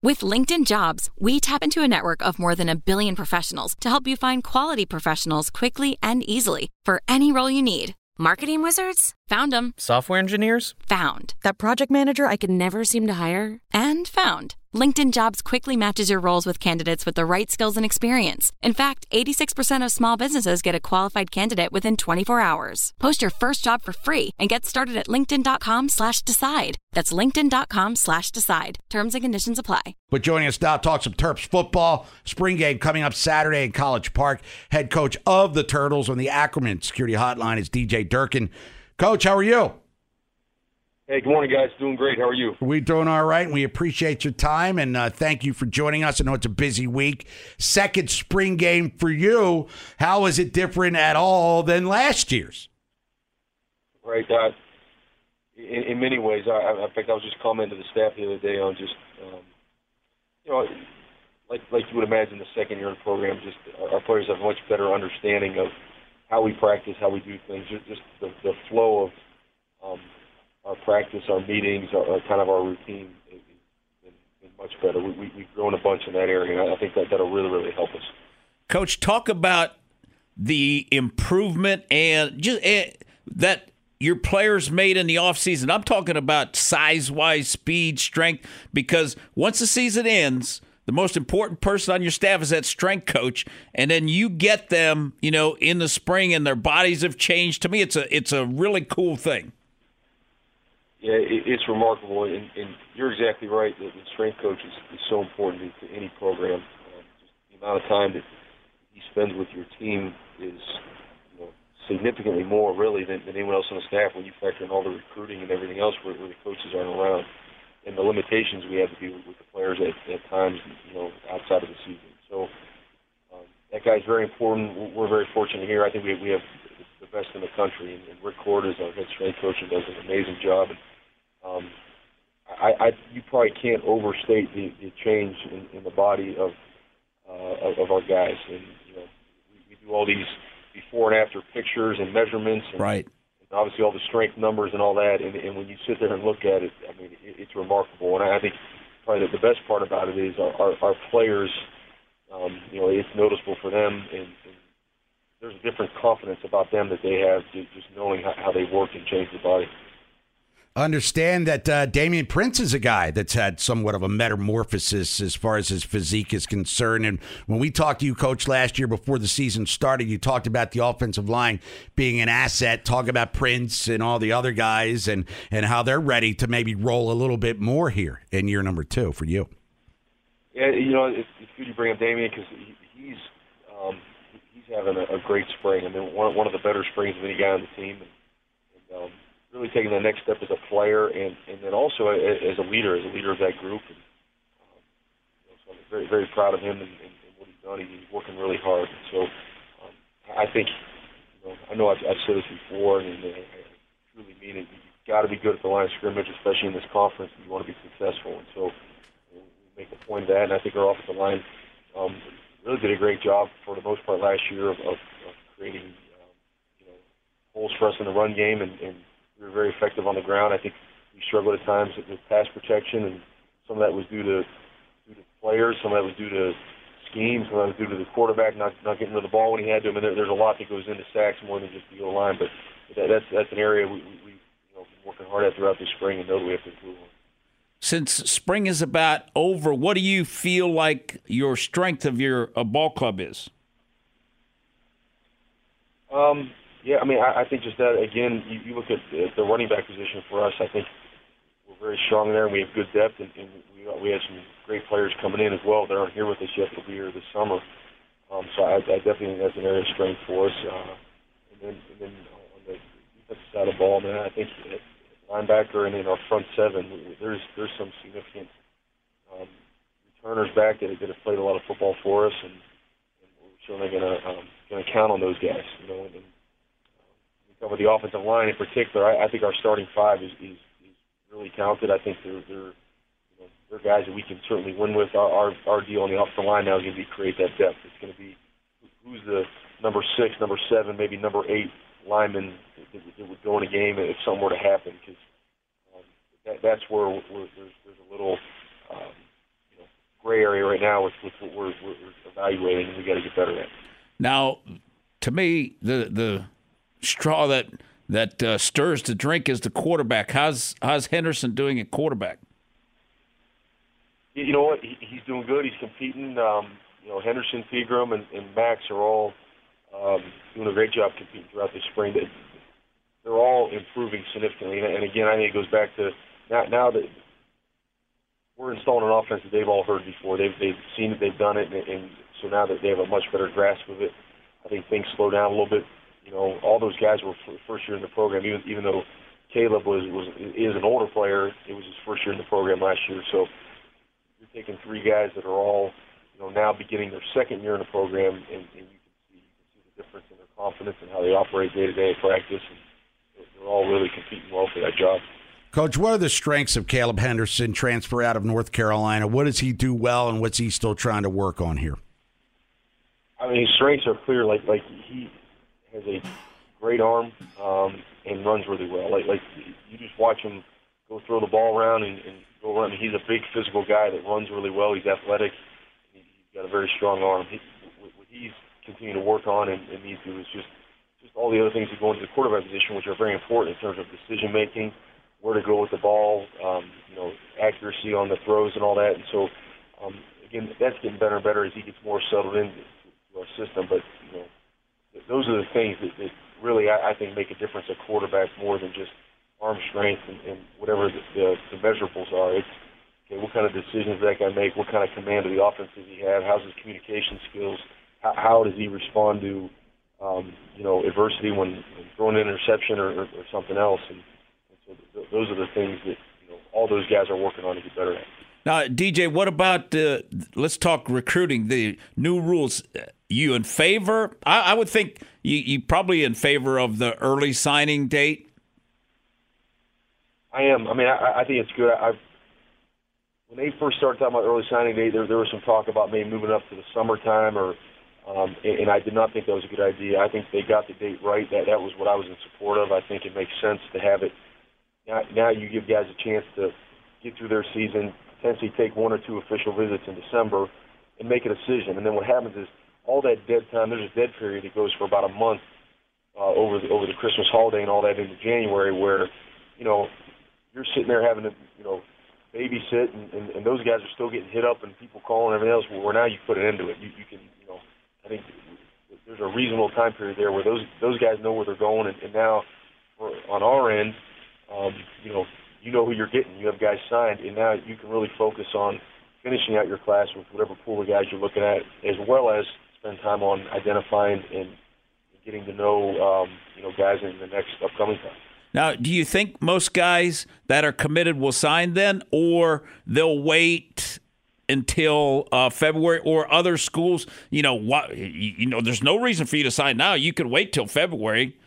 With LinkedIn Jobs, we tap into a network of more than 1 billion professionals to help you find quality professionals quickly and easily for any role you need. Marketing wizards? Found them. Software engineers? Found. That project manager I could never seem to hire? And found. LinkedIn Jobs quickly matches your roles with candidates with the right skills and experience. In fact, 86% of small businesses get a qualified candidate within 24 hours. Post your first job for free and get started at linkedin.com/decide. That's linkedin.com/decide. Terms and conditions apply. But joining us now, talk some Terps football. Spring game coming up Saturday in College Park. Head coach of the Turtles on the Ackerman Security Hotline is DJ Durkin. Coach, how are you? Hey, good morning, guys. Doing great. How are you? We're doing all right, and we appreciate your time, and thank you for joining us. I know it's a busy week. Second spring game for you. How is it different at all than last year's? Right. In many ways, in fact, I was just commenting to the staff the other day on just, like you would imagine, the second year of the program, just our players have a much better understanding of how we practice, how we do things, just the flow of our practice, our meetings, our kind of our routine is much better. We've grown a bunch in that area, and I think that'll really, really help us. Coach, talk about the improvement and just that your players made in the offseason. I'm talking about size-wise, speed, strength, because once the season ends, the most important person on your staff is that strength coach, and then you get them, in the spring, and their bodies have changed. To me, it's a really cool thing. Yeah, it's remarkable, and you're exactly right. The strength coach is so important to any program. Just the amount of time that he spends with your team is significantly more, really, than anyone else on the staff when you factor in all the recruiting and everything else where the coaches aren't around, and the limitations we have to do with the players at times, outside of the season. So that guy's very important. We're very fortunate here. I think we have the best in the country, and Rick Cord is our head strength coach and does an amazing job. You probably can't overstate the change in the body of our guys, and we do all these before and after pictures and measurements, and, right? And obviously, all the strength numbers and all that, and when you sit there and look at it, I mean, it's remarkable. And I think probably the best part about it is our players. It's noticeable for them, and there's a different confidence about them that they have just knowing how they work and change the body. Understand that Damian Prince is a guy that's had somewhat of a metamorphosis as far as his physique is concerned. And when we talked to you, Coach, last year before the season started, you talked about the offensive line being an asset, talk about Prince and all the other guys and how they're ready to maybe roll a little bit more here in year number 2 for you. Yeah, it's good you bring up Damian because he's having a great spring. I mean, one of the better springs of any guy on the team. And really taking the next step as a player and then also as a leader of that group. And, so I'm very, very proud of him and what he's done. He's working really hard. So I think, I know I've said this before, and I truly mean it. You've got to be good at the line of scrimmage, especially in this conference, if you want to be successful. And so we make a point of that, and I think our offensive line really did a great job for the most part last year of creating holes for us in the run game, and we were very effective on the ground. I think we struggled at times with pass protection, and some of that was due to players, some of that was due to scheme, some of that was due to the quarterback not getting rid of the ball when he had to. I mean, there's a lot that goes into sacks more than just the O-line, but that's an area we've been working hard at throughout the spring and know that we have to improve on. Since spring is about over, what do you feel like your strength of your ball club is? Yeah, I mean, I think just that, again, you look at the running back position for us, I think we're very strong there, and we have good depth, and we have some great players coming in as well that aren't here with us yet. They'll be here this summer. So I definitely think that's an area of strength for us. And then on the defensive side of the ball, man, I think at linebacker and in our front seven, there's some significant returners back that have played a lot of football for us, and we're certainly going to count on those guys, and with the offensive line in particular, I think our starting five is really talented. I think they're guys that we can certainly win with. Our deal on the offensive line now is going to be create that depth. It's going to be who's the number 6, number 7, maybe number 8 lineman that would go in a game if something were to happen, because that's where there's a little gray area right now with what we're evaluating, and we got to get better at. Now, to me, the straw that stirs the drink is the quarterback. How's Henderson doing at quarterback? You know what? He's doing good. He's competing. Henderson, Pegram, and Max are all doing a great job competing throughout the spring. They're all improving significantly. And again, I think it goes back to now that we're installing an offense that they've all heard before. They've seen it, they've done it, and so now that they have a much better grasp of it, I think things slow down a little bit. All those guys were first year in the program, even though Caleb is an older player. It was his first year in the program last year. So you're taking three guys that are all now beginning their second year in the program, and you can see the difference in their confidence and how they operate day to day in practice. And they're all really competing well for that job. Coach, what are the strengths of Caleb Henderson, transfer out of North Carolina? What does he do well, and what's he still trying to work on here? I mean, his strengths are clear. Like he has a great arm and runs really well. Like you just watch him go throw the ball around and go around. He's a big physical guy that runs really well. He's athletic. He's got a very strong arm. What he's continuing to work on and needs to is just all the other things that go into the quarterback position, which are very important in terms of decision making, where to go with the ball, accuracy on the throws and all that. And so, again, that's getting better and better as he gets more settled into our system. But those are the things that really I think make a difference at quarterback more than just arm strength and whatever the measurables are. It's what kind of decisions does that guy make? What kind of command of the offense does he have? How's his communication skills? How does he respond to adversity when throwing an interception or something else? And so those are the things that all those guys are working on to get better at. Now, DJ, what about let's talk recruiting, the new rules. You in favor? I would think you probably in favor of the early signing date. I am. I mean, I think it's good. When they first started talking about early signing date, there was some talk about maybe moving up to the summertime, and I did not think that was a good idea. I think they got the date right. That was what I was in support of. I think it makes sense to have it. Now you give guys a chance to get through their season, potentially take one or two official visits in December, and make a decision. And then what happens is all that dead time, there's a dead period that goes for about a month over the Christmas holiday and all that into January where, you're sitting there having to, babysit, and those guys are still getting hit up and people calling and everything else. Where now you put an end to it. You can, I think there's a reasonable time period there where those guys know where they're going, and now on our end, you know who you're getting. You have guys signed, and now you can really focus on finishing out your class with whatever pool of guys you're looking at, as well as spend time on identifying and getting to know, guys in the next upcoming time. Now, do you think most guys that are committed will sign then, or they'll wait until February, or other schools? There's no reason for you to sign now. You could wait till February.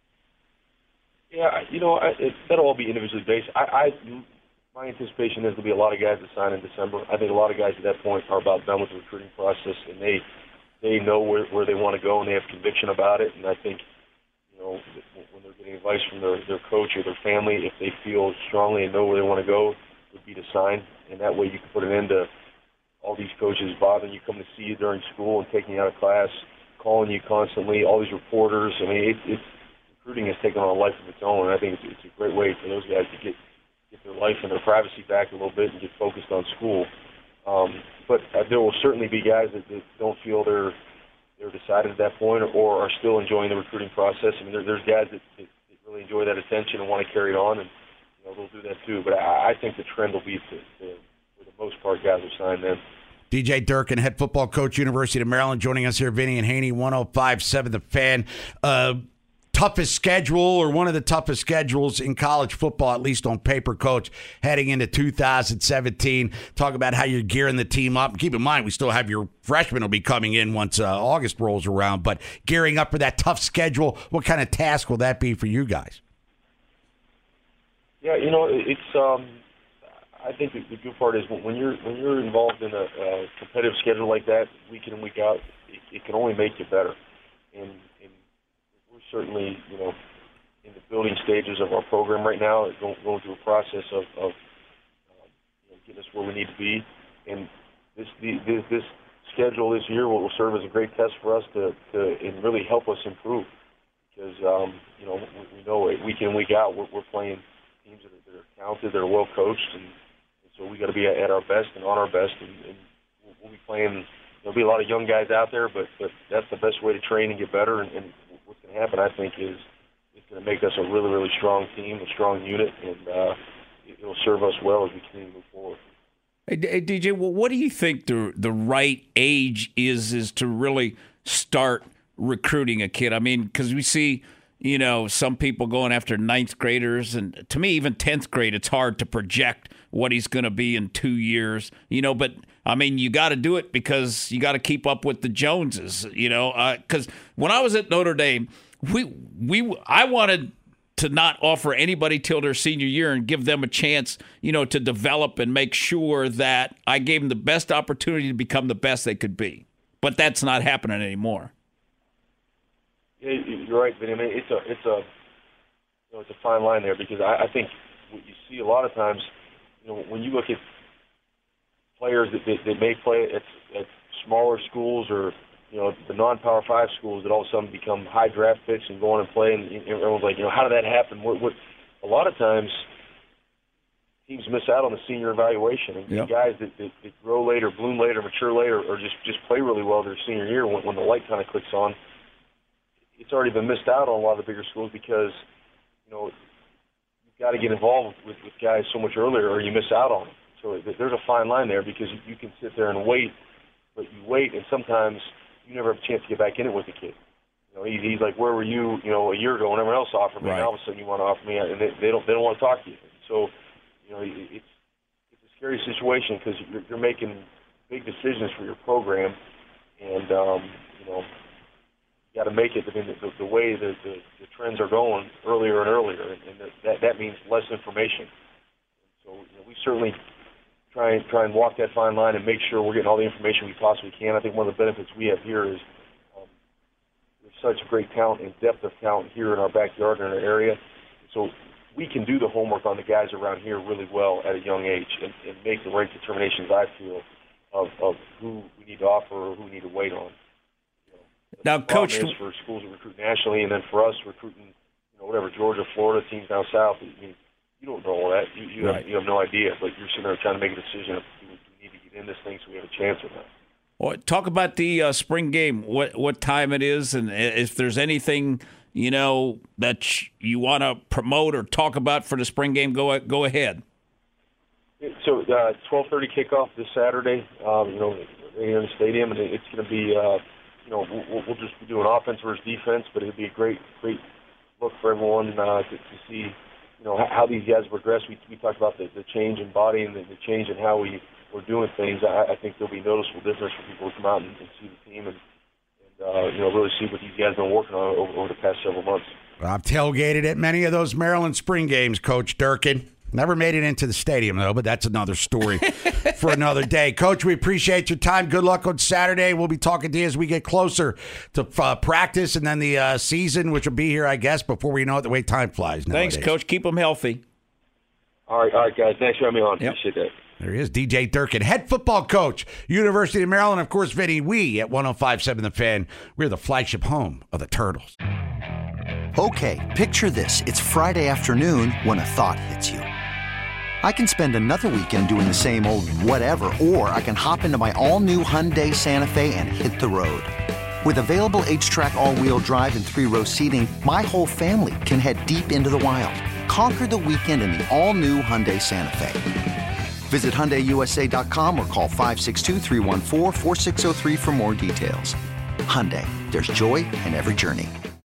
Yeah, that'll all be individually based. My anticipation is there'll be a lot of guys that sign in December. I think a lot of guys at that point are about done with the recruiting process, and they know where they want to go, and they have conviction about it. And I think, when they're getting advice from their coach or their family, if they feel strongly and know where they want to go, would be to sign. And that way you can put an end to all these coaches bothering you, coming to see you during school and taking you out of class, calling you constantly, all these reporters. I mean, it's recruiting has taken on a life of its own, and I think it's a great way for those guys to get their life and their privacy back a little bit and get focused on school. But there will certainly be guys that don't feel they're decided at that point or are still enjoying the recruiting process. I mean, there's guys that really enjoy that attention and want to carry it on, and they'll do that too. But I think the trend will be for the most part, guys will sign then. DJ Durkin, head football coach, University of Maryland, joining us here. Vinny and Haney, 105.7 The Fan. Toughest schedule, or one of the toughest schedules in college football, at least on paper, Coach, heading into 2017. Talk about how you're gearing the team up. Keep in mind, we still have your freshmen will be coming in once August rolls around, but gearing up for that tough schedule, what kind of task will that be for you guys? Yeah, it's I think the good part is when you're involved in a competitive schedule like that, week in and week out, it can only make you better. And we're certainly, in the building stages of our program right now, going through a process of getting us where we need to be. And this schedule this year will serve as a great test for us to and really help us improve. Because we know week in, week out, we're playing teams that are talented, that are well coached, and so we got to be at our best and on our best. And we'll be playing. There'll be a lot of young guys out there, but that's the best way to train and get better. And what's going to happen, I think, is it's going to make us a really, really strong team, a strong unit, and it'll serve us well as we continue to move forward. Hey, DJ, well, what do you think the right age is to really start recruiting a kid? I mean, because we see, some people going after ninth graders, and to me, even 10th grade, it's hard to project what he's going to be in 2 years, but I mean, you got to do it because you got to keep up with the Joneses, because when I was at Notre Dame, I wanted to not offer anybody till their senior year and give them a chance, to develop and make sure that I gave them the best opportunity to become the best they could be. But that's not happening anymore. Yeah, you're right, Vinny. I mean, it's a fine line there, because I think what you see a lot of times, when you look at players that may play at smaller schools or the non-Power 5 schools that all of a sudden become high draft picks and go on and play, and everyone's like, how did that happen? What a lot of times teams miss out on the senior evaluation, and guys that grow later, bloom later, mature later, or just play really well their senior year, when the light kind of clicks on, it's already been missed out on a lot of the bigger schools, because you've got to get involved with guys so much earlier, or you miss out on them. So there's a fine line there, because you can sit there and wait, but you wait, and sometimes you never have a chance to get back in it with the kid. He's like, where were you, a year ago when everyone else offered me, right. And all of a sudden you want to offer me, and they don't want to talk to you. So, it's a scary situation, because you're making big decisions for your program, and you got to make it. I mean, the way the trends are going earlier and earlier, and that means less information. So we certainly try and walk that fine line and make sure we're getting all the information we possibly can. I think one of the benefits we have here is there's such great talent and depth of talent here in our backyard in our area. So we can do the homework on the guys around here really well at a young age and make the right determinations, I feel, of who we need to offer or who we need to wait on. Now, Coach, for schools that recruit nationally, and then for us recruiting, Georgia, Florida, teams down south, you don't know all that. You have no idea, but you're sitting there trying to make a decision. Do we need to get in this thing so we have a chance or not? Well, talk about the spring game, what time it is, and if there's anything, that you want to promote or talk about for the spring game, go ahead. So 12:30 kickoff this Saturday, in the stadium, and it's going to be, we'll just be doing offense versus defense, but it'll be a great look for everyone to see, how these guys progress. We talked about the change in body and the change in how we're doing things. I think there'll be noticeable difference for people to come out and see the team and really see what these guys have been working on over the past several months. I've tailgated at many of those Maryland spring games, Coach Durkin. Never made it into the stadium, though, but that's another story for another day. Coach, we appreciate your time. Good luck on Saturday. We'll be talking to you as we get closer to practice and then the season, which will be here, I guess, before we know it, the way time flies nowadays. Thanks, Coach. Keep them healthy. All right, guys. Thanks for having me on. Yep. Appreciate that. There he is, DJ Durkin, head football coach, University of Maryland. Of course, Vinny, we at 105.7 The Fan, we're the flagship home of the Turtles. Okay, picture this. It's Friday afternoon when a thought hits you. I can spend another weekend doing the same old whatever, or I can hop into my all-new Hyundai Santa Fe and hit the road. With available H-Track all-wheel drive and 3-row seating, my whole family can head deep into the wild. Conquer the weekend in the all-new Hyundai Santa Fe. Visit HyundaiUSA.com or call 562-314-4603 for more details. Hyundai, there's joy in every journey.